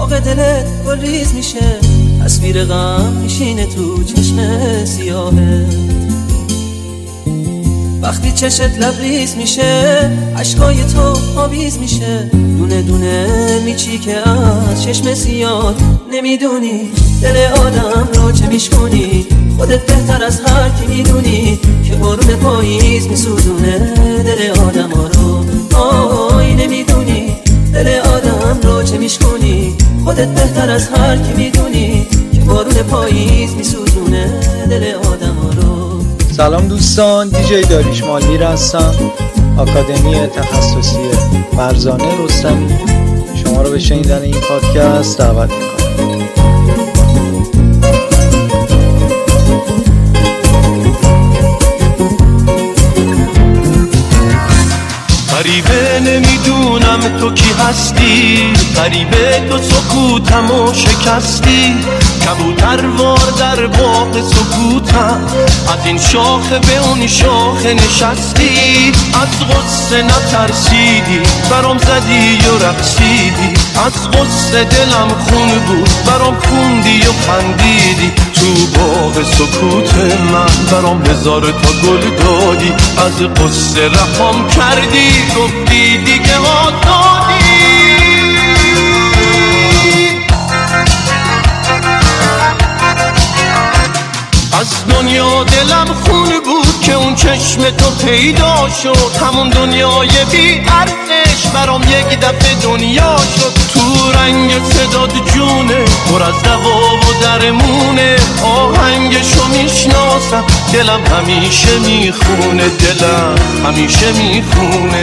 موقع دلت گل ریز میشه، تصویر غم میشینه تو چشم سیاهه. وقتی چشت لبریز میشه، عشقای تو آویز میشه، دونه دونه میچی که از چشم سیاه. نمیدونی دل آدم رو چه میشکنی، خودت بهتر از هر کی میدونی که بارون پاییز میسوزونه دل آدم ها رو. آی نمیدونی دل آدم رو چه میشکنی، خودت بهتر از هر کی میدونی که بارون پاییز میسوزونه دل آدم ها رو. سلام دوستان، دیجی داریوش مالمیر هستم، آکادمی تخصصی فرزانه رستمی. شما رو به شنیدن این پادکست دعوت میکنم. غریبه نمیدونم تو کی هستی، غریبه تو سکوتمو شکستی. کبوتروار در باغ سکوتم، از این شاخه به اون شاخه نشستی. از غصه نترسیدی برام زدی و رقصیدی، از غصه دلم خون بود برام خوندی و خندیدی. تو باغ سکوت من برام هزار تا گل دادی، از غصه رهام کردی گفتی دیگه آزادی. از دنیا دلم خون بود که اون چشم تو پیدا شد، همون دنیای بی ارزش برام یک دفعه دنیا شد. تو رنگ صداد جونه پر از دوا و درمونه، آهنگشو میشناسم دلم همیشه میخونه، دلم همیشه میخونه.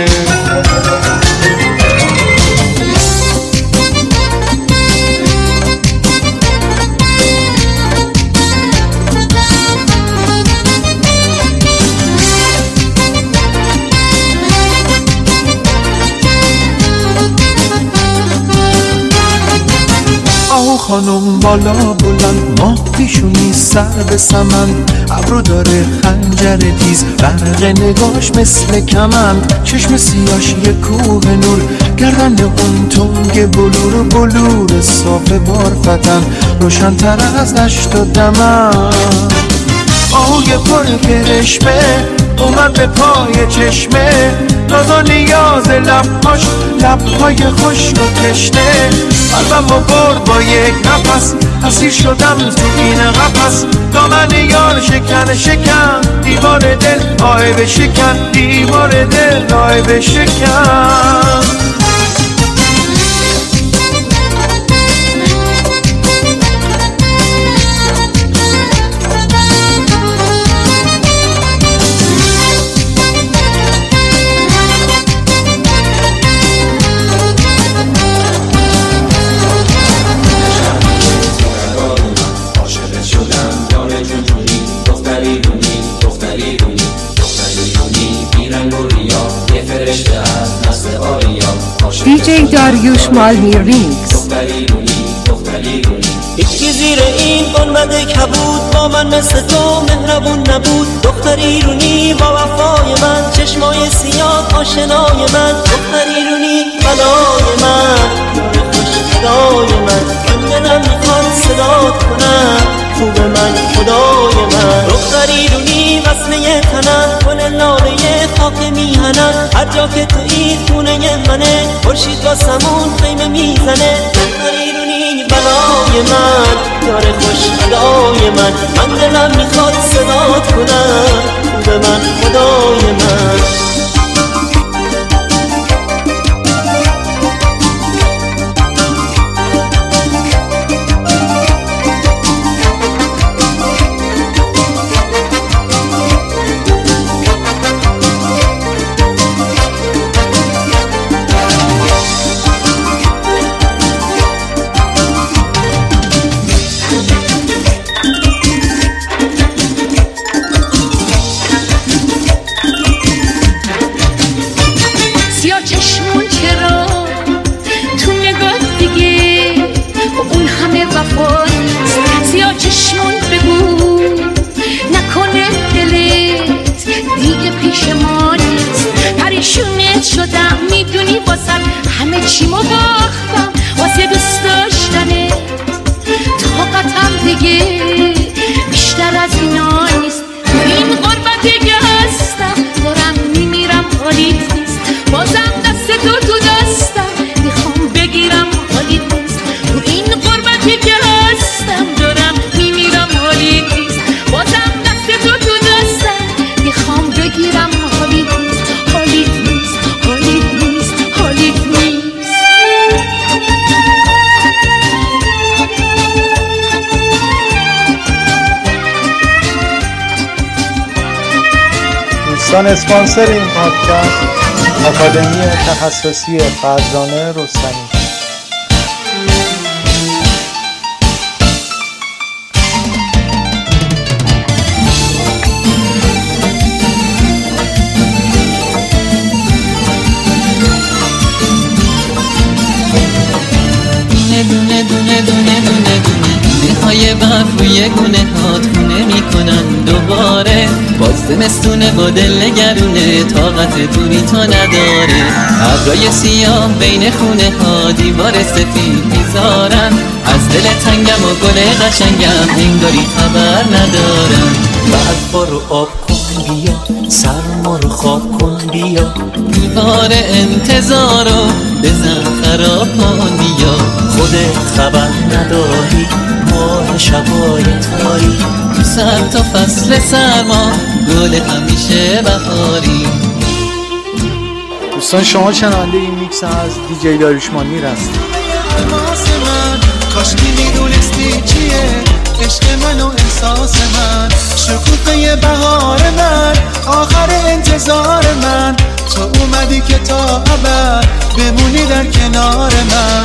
خانم بالا بلند، ماه پیشونی سر به سمن، ابرو داره خنجر تیز، برق نگاش مثل کمند، چشم سیاش یه کوه نور، گردن اون تنگ بلور بلور صاف بارفتن، روشن‌تر از دشت و دمن. آهوی پر کرشمه اومد به پای چشمه، ناز و نیاز لبهاش لبهای خشک و تشنه. قلبمو برد با یک نفس، اسیر شدم تو این قفس. دامن یار شکن شکن، دیوار دل آه بشکن، دیوار دل آه بشکن. دیجی داریوش مالمیر ریکس. هیچی زیر این گنبد کبود با من مثل تو مهربون نبود. دختر ایرونی با وفای من، چشمای سیاه آشنای من. دختر ایرونی بلای من، یار خوش صدای من، من دلم میخواد صدات کنم خوب من خدای من. دختر ایرونی وصله تنم، گل لاله خاک میهنم، هر جا که تو این خونه منه خورشید واسمون خیمه میزنه. دختر ایرونی بلای من، یار خوش صدای من، من دلم میخواد صدات کنم خوب من خدای من. شدم میدونی واسم همه چیمو باختم، واسه دوست داشتن طاقتم دیگه بیشتر از اینا نیست. تو این غربتی که هستم دارم میمیرم حالیت نیست. بازم دست تو دستم میخوام بگیرم حالیت نیست. تو این غربتی که هستم دارم میمیرم حالیت نیست. بازم دست تو دستم میخوام بگیرم حالیت نیست. حالیت نیست. حالیت نیست. حالیت نیست. دوستان اسپانسر این پادکست آکادمی تخصصی فرزانه رستمی. دونه دونه دونه دونه دونه های برف روی گونه هات خونه میکنن دوباره. باز زمستونه با دل نگرونه طاقت دونی تا نداره. ابرای سیاه بین خونه ها دیوار سفید میذارن. از دل تنگم و گل قشنگم انگاری خبر ندارن. برفا رو آب کن بیا، سرما رو خواب کن بیا، دیوار انتظارو بزن خراب کن بیا. خودت خبر نداری ماه شبای تاری. تو سر تا فصل سرما گل همیشه بهاری. دوستان شما شنونده این میکس از دیجی داریوش مانیر هستید. کاش میدونستی چیه عشق من و احساس من، شکوفه بهار من، آخر انتظار من. تو اومدی که تا ابد بمونی در کنار من.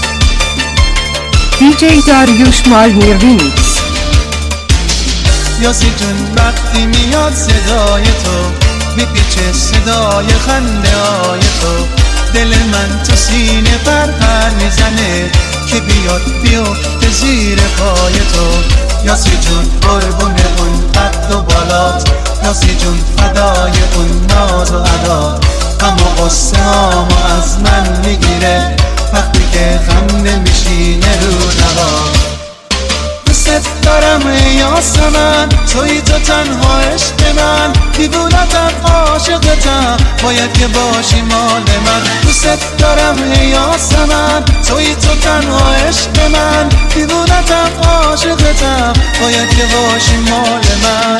دیجی داریوش مالمیر ریمیکس. یاسی جون وقتی میاد صدای تو میپیچه صدای خنده های تو. دل من تو سینه پر میزنه که بیاد بیفته زیر پای تو. یاسی جون قربون اون قد و بالات، یاسی جون فدای اون ناز و ادا. اما قصه هامو از من میگیره وقتی که خم نمیشینه رو نوا. دوست دارم ای یاسمن، توی تو تنها عشق من. دیوونتم عاشقتم باید که باشی مال من. دوست دارم ای یاسمن، توی تو تنها عشق من. دیوونتم عاشقتم باید که باشی مال من.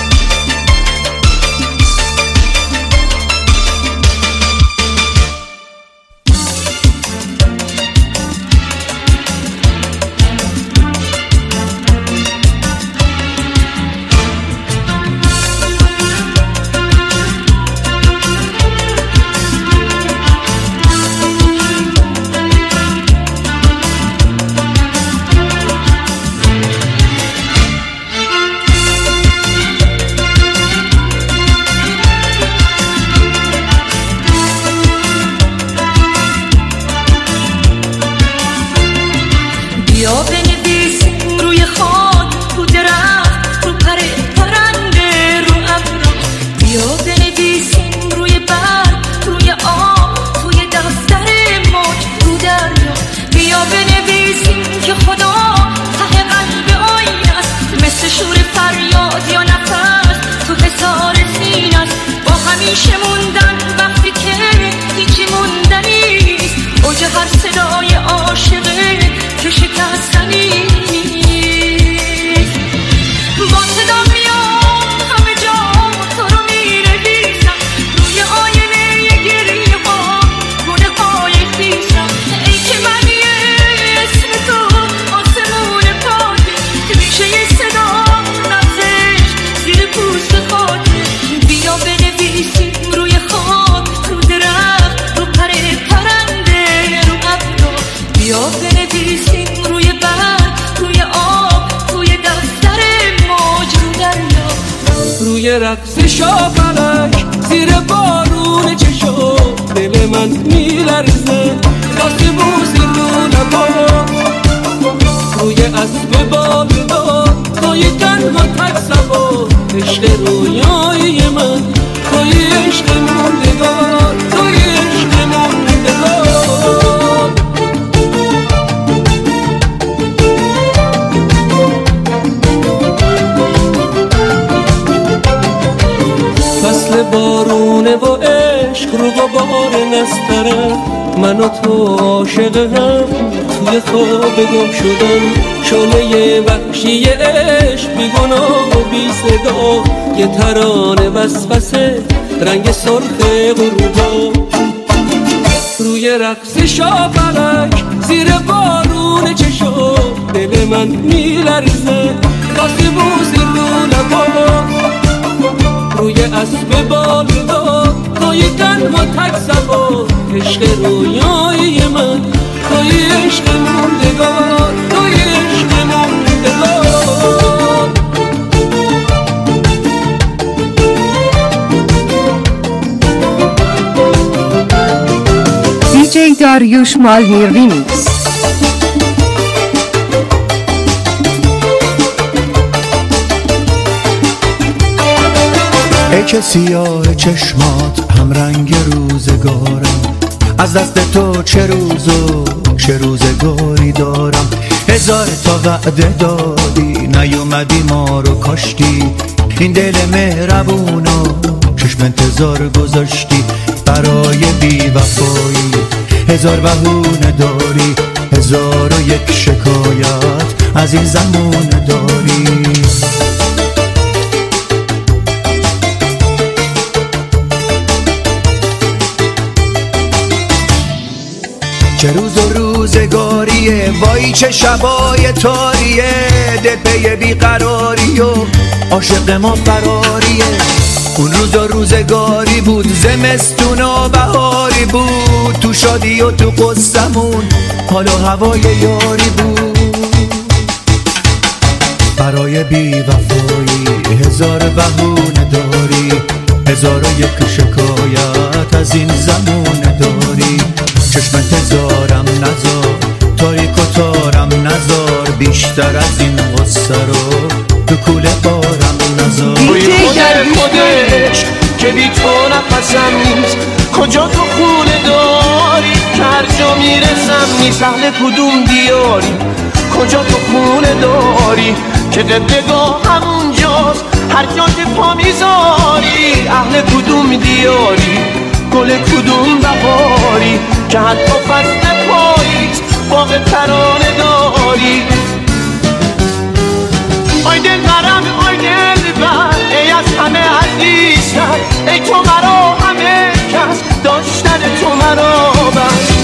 رقص شاپلک زیر بارون چشو دل من میلرزه. دست بوسی لونه با روی اسب بالدا، توی تنها تک سبا عشق رویای من. توی عشق موندگار، توی عشق موندگار. بسترم، من و تو عاشق هم توی خواب گم شدن. شعله وحشی عشق بی گناه و بی صدا، یه ترانه وسوسه رنگ سرخ غروبا. روی رقص شاپلک زیر بارون چشم دل من میلرزه، وقتی بوزی رو لبا. روی اسب بالدار توی تنها تک سوار، عشق رویای من توی عشق موندگار، توی عشق موندگار. دیجی داریوش مالمیر ریمیکس. ای که سیاه چشمات هم رنگ روزگارم، از دست تو چه روز و چه روزگاری دارم. هزار تا وعده دادی نیومدی ما رو کاشتی، این دل مهربونو چشم انتظار گذاشتی. برای بی وفایی هزار بهونه داری، 1001 شکایت از این زمونه داری. چه روز و روزگاریه، وای چه شبای تاریه. دل پی بیقراری و عاشق ما فراریه. اون روز و روزگاری بود، زمستون و بهاری بود، تو شادی و تو قصمون حال و هوای یاری بود. برای بی وفایی هزار بهونه داری، 1001 شکایت از این زمونه داری. چشم انتظارم نزار، تاریک و تارم نزار، بیشتر از این غصه رو تو کوله بارم نزار. خودش که بی تو نفسم نیست، کجا تو خونه داری که هر جا میرسم نیست. اهل کدوم دیاری، کجا تو خونه داری که دلگاه همونجاست هر جا که پا میذاری. اهل کدوم دیاری، گل کدوم بهاری که حتی فصل پاییز باغ ترانه داری. آی دل برم آی دل بر، ای از همه عزیزتر، ای تو مرا همه کس، داشتن تو مرا بس.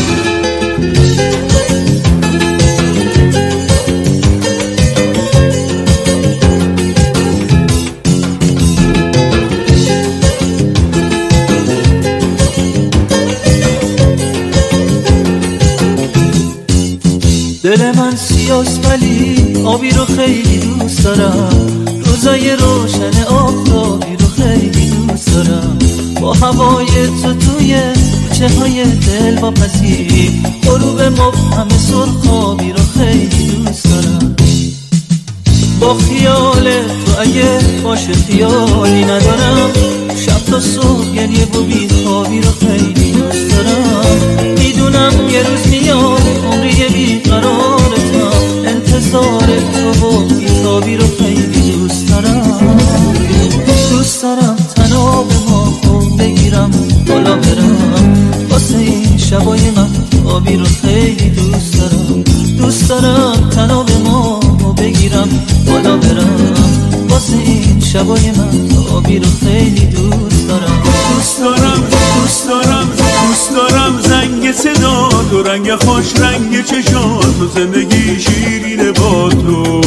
دل من سیاست ولی آبی رو خیلی دوست دارم، روزای روشن آفتابی رو خیلی دوست دارم. با هوای تو توی کوچه های دل واپسی، غروب مبهم سرخابی رو خیلی دوست دارم. با خیال تو اگه باشه خیالی ندارم، شب تا صبح گریه و بیخوابی رو خیلی دوست دارم. میدونم یه روز میاد عمری بیقرارتم، انتظار تو و بیخوابی رو خیلی دوست دارم. دوست دارم تناب ما بگیرم بالا برم، واسه این شبای من آبی رو خیلی دوست دارم. دوست دارم تناب ما بگیرم بالا برم، واسه این شبای من آبی رو خیلی دوست دارم. دوست دارم دوست دارم دوست دارم زنگ صدا تو، رنگ خوش رنگ چشات تو، زندگی شیرینه با تو.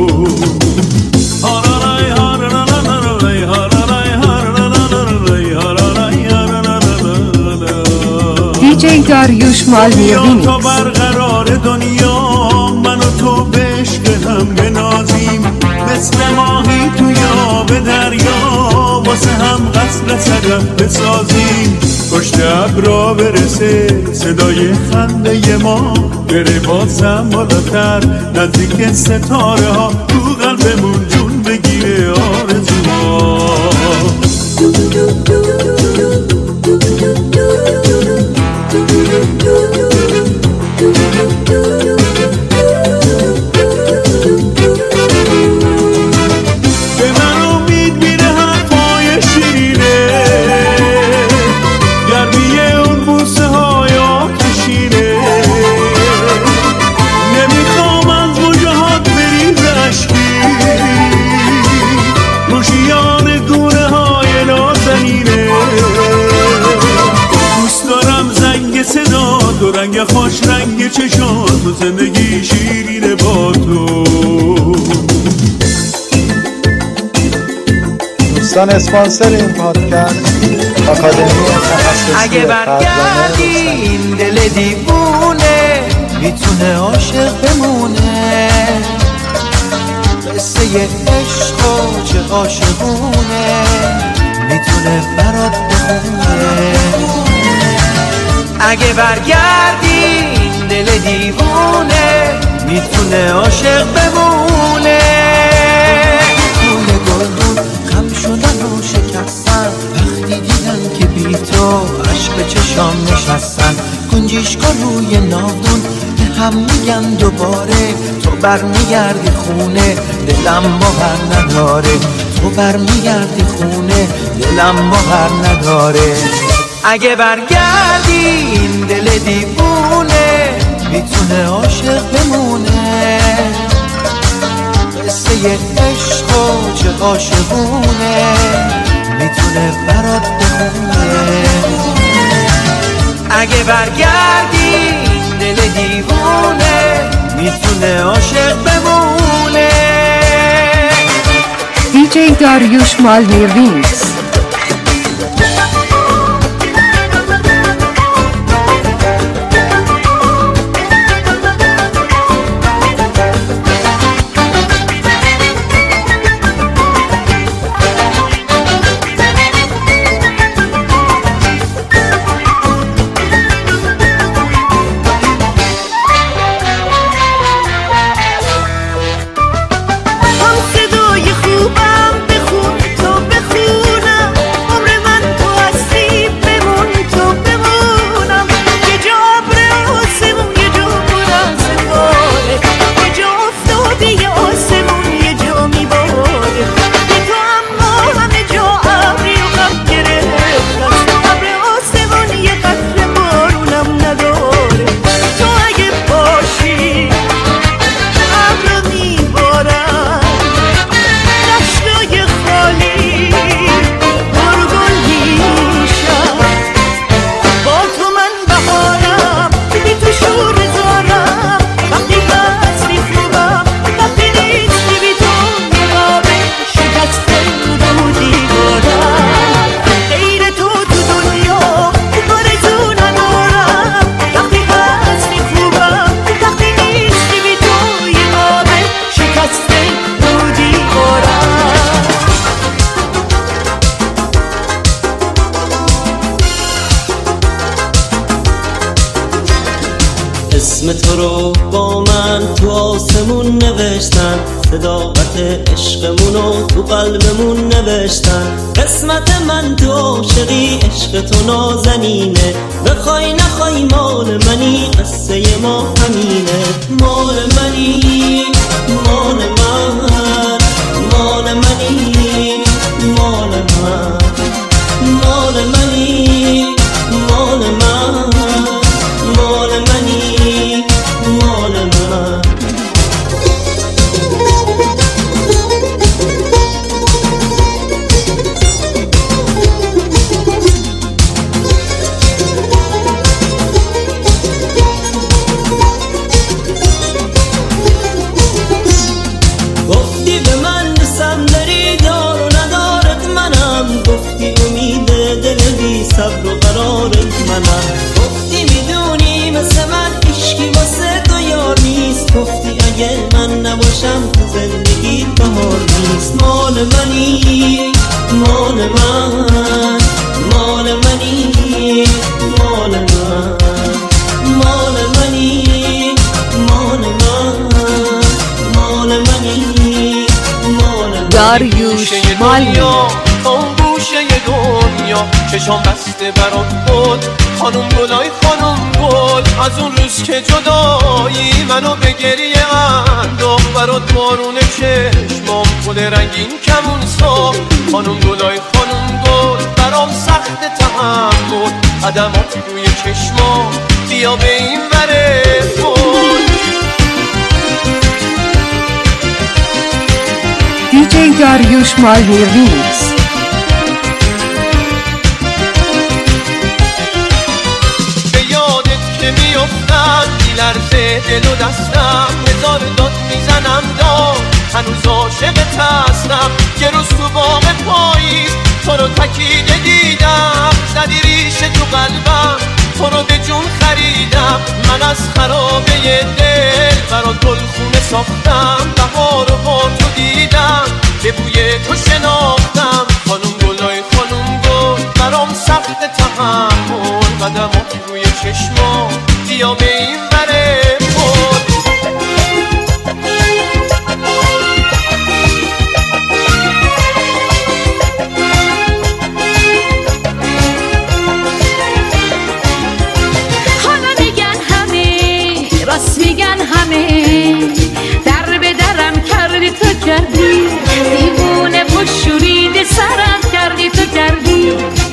دیجی داریوش مالمیر ریمیکس. تا برقرار دنیا من و تو به عشق هم بنازیم، مثل ماهی تو یاب دریا واسه هم قصر صدف بسازیم. پشت ابرا برسه صدای خنده ما، بره بازم بالاتر نزدیک ستاره ها، تو قلبمون جون بگیره آرزوها. بوسه خیلی شیرینه با تو. دوستان اسپانسر این پادکست آکادمی تخصصی اگه برگردی این دل دیوونه میتونه عاشق بمونه، قصه عشق و چه عاشقونه میتونه برات بخونه. اگه برگردی این دل دیوونه میتونه عاشق بمونه. غم شدن و شکستن وقتی دیدن که بی تو عشق چشام نشستن، گنجیشکا روی ناودون به هم میگن دوباره تو برمیگردی خونه دلم باور نداره، تو برمیگردی خونه دلم باور نداره. اگه برگردی این دل دیوونه میتونه عاشق بمونه، قصه عشق و چه عاشقونه میتونه برات بخونه. اگه برگردی دل دیوونه میتونه عاشق بمونه. دیجی داریوش مالنی ریمیکس. اسم تو رو با من تو آسمون نوشتن، صداقت عشقمونو تو قلبمون نوشتن. قسمت من تو عاشقی، عشق تو نازنینه، بخوای نخوای مال منی، قصه ما همینه. مال منی مال من، مال منی مال من، مال منی مال من، مال منی مال من. گفتی به من دوستم داری، دار و ندارت منم، گفتی امید دل بی صبر و قرارت منم، گفتی میدونی مثل من عشقی واسه تو یار نیست، گفتی اگه من نباشم تو زندگی بهار نیست. مال منی مال من، مال منی مال من، مال منی مال من، مال منی مال من. داریوش مالنی. اون گوشه دنیا چشام بسته برات بود، خانم گلای خانم گل، از اون روز که جدایی منو به گریه انداخت، برات بارون چشمام گل رنگین کمون ساخت. خانم گلای خانم گل برام سخت تحمل، قدمات روی چشمام بیا به این وره گل. دیجی داریوش مالنی ریمیکس. به یادت که میافتم میلرزه دل و دستم هزار داد میزنم داد هنوز عاشقت هستم یه روز تو باغ پاییز تو رو تکیده دیدم زدی ریشه تو قلبم تو رو به جون خریدم من از خرابه دل برات گلخونه ساختم بهار رو با تو دیدم به بوی تو شناختم خانوم گلای خانوم گل برام سخت تحمل قدمات روی چشما بیا به این بره بود راست میگن همه در به درم کردی تو کردی دیوونه و شورید سرم کردی تو کردی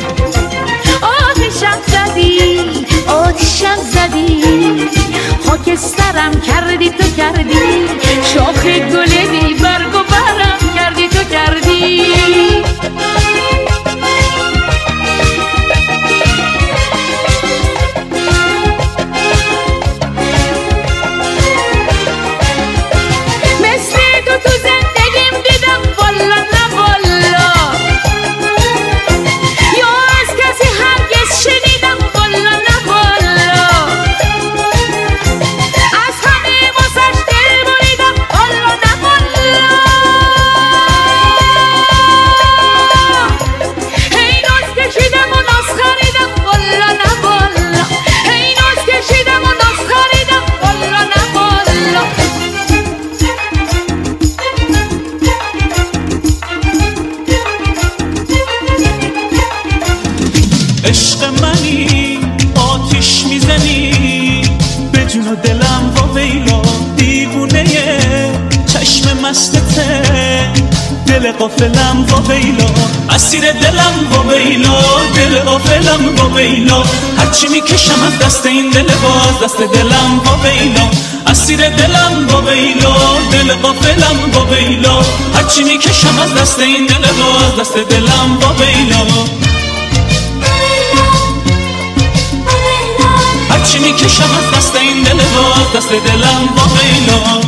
آتشم زدی خاکسترم کردی تو کردی شاخ گل بی برگ و برم کردی تو کردی عشق منی آتیش میزنی به جون و دلم و ویلا دیوونه چشم مستته دل غافلم و ویلا اسیر دلم و ویلا دل غافلم و ویلا هرچی میکشم از دست این دل باز دست دلم و ویلا اسیر دلم و ویلا دل غافلم و ویلا هرچی میکشم از دست این دل باز دست دلم و ویلا هرچی میکشم از دست این دل باز دست دلم با ویلا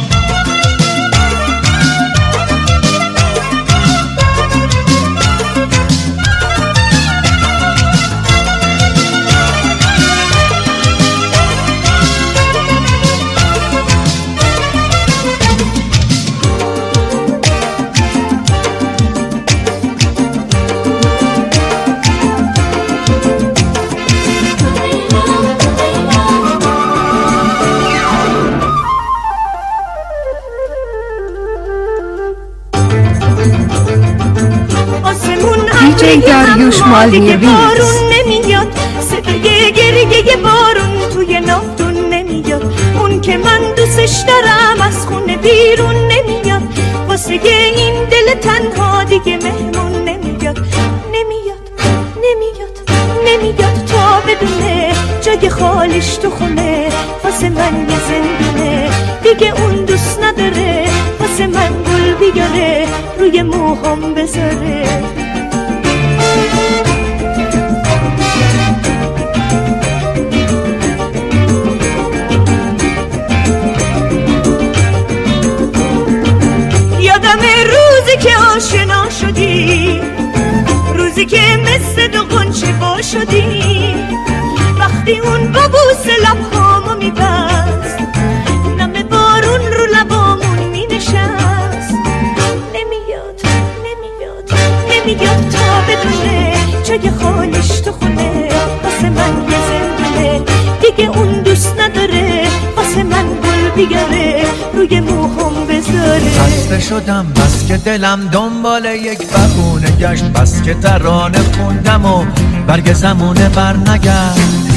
داریوش مالوی بارون نمیاد صدای گریه بارون توی نافتون نمیاد اون که من دوستش دارم از خونه بیرون نمیاد واسه این دل تنها دیگه مهمون نمیاد نمیاد تا بدونه جای خالیش تو خونه واسه من یه زندونه دیگه اون دوست نداره واسه من گل بیاره روی موهام بذاره روزی که آشنا شدی روزی که مثل دو غنچه وا شدی وقتی اون با بوسه لبهامو میبست نم بارون رو لبامون مینشست نمیاد تا بدونه جای خالیش تو خونه واسه من یه زندونه دیگه اون دوست نداره واسه من گل بیاره روی موهام بذاره خسته شدم بس که دلم دنبال یک بهونه گشت بس که ترانه خوندم و برگ زمونه بر نگشت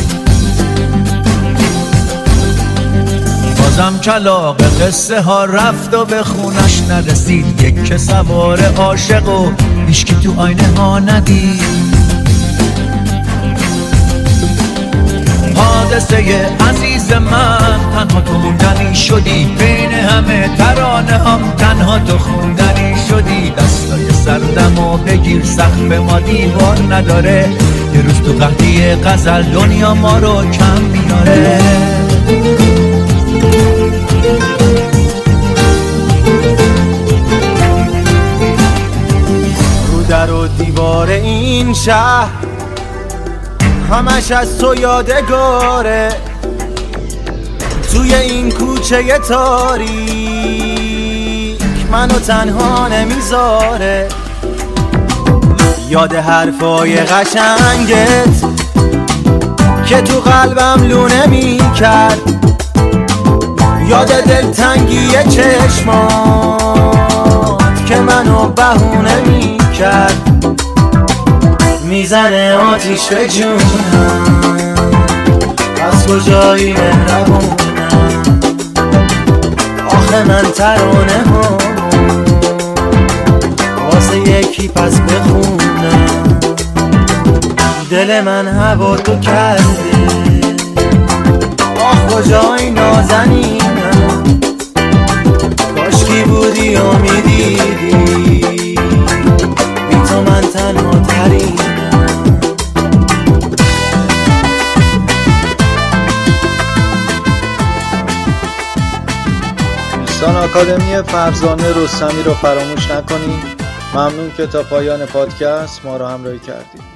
بازم کلاغ قصه ها رفت و به خونش نرسید یک که سوار عاشق و هیچکی تو آینه ها ندید حادثه عزیز من تنها تو موندنی شدی بین همه ترانه هم تنها تو خوندنی شدی دستای سردمو بگیر سقف ما دیوار نداره یه روز تو قحطی غزل دنیا ما رو کم میاره دیوار این شهر همش از تو یادگاره، توی این کوچه تاریک منو تنها نمیذاره. یاد حرفای قشنگت که تو قلبم لونه میکرد، یاد دلتنگی چشمات که منو بهونه میکرد. میزنه آتیش به جونم، از کجایی مهربونم، آخه من ترانه هم واسه یکی پس بخونم. دل من هوا تو کرده، آخ کجایی نازنینم، کاشکی بودی و میدیدی بی تو من تنها ترینم. دوستان آکادمی فرزانه رستمی رو فراموش نکنید. ممنون که تا پایان پادکست ما رو همراهی کردید.